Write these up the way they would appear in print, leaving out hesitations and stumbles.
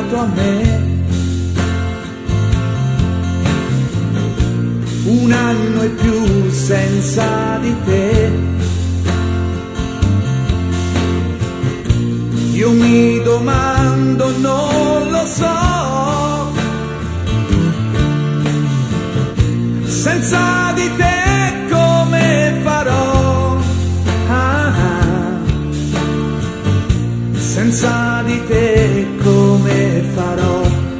dato a me. Un anno e più senza di te. Io mi domando, non lo so, senza di te come farò? Senza di te come farò?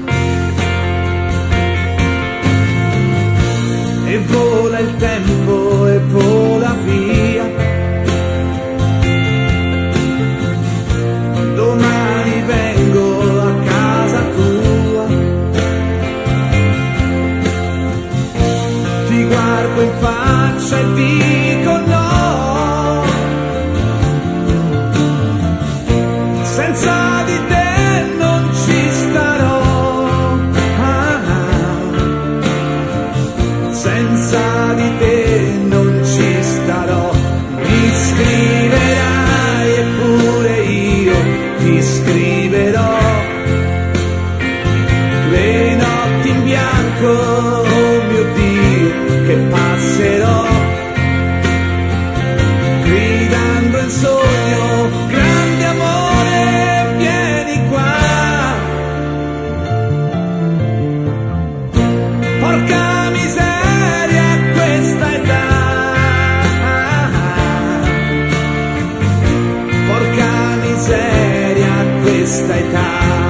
E vola il tempo e vola via. Domani vengo a casa tua. Ti guardo in faccia e dico no. Senza di te non ci starò. Senza di te non ci starò. Mi scriverai eppure io ti scriverò. Le notti in bianco, oh mio Dio, che passerò gridando in sogno, grande amore, vieni qua. Porca miseria, questa età. Porca miseria, questa età.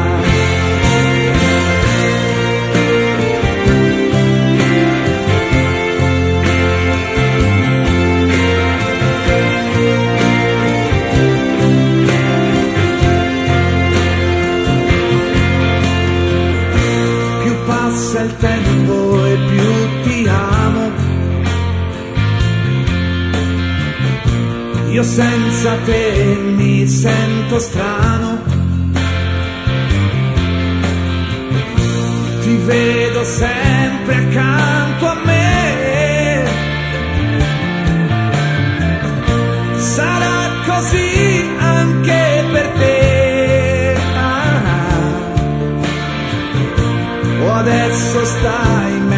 Più passa il tempo e più ti amo. Io senza te mi sento strano. Ti vedo sempre accanto a me. Sarà così anche per te. O adesso stai meglio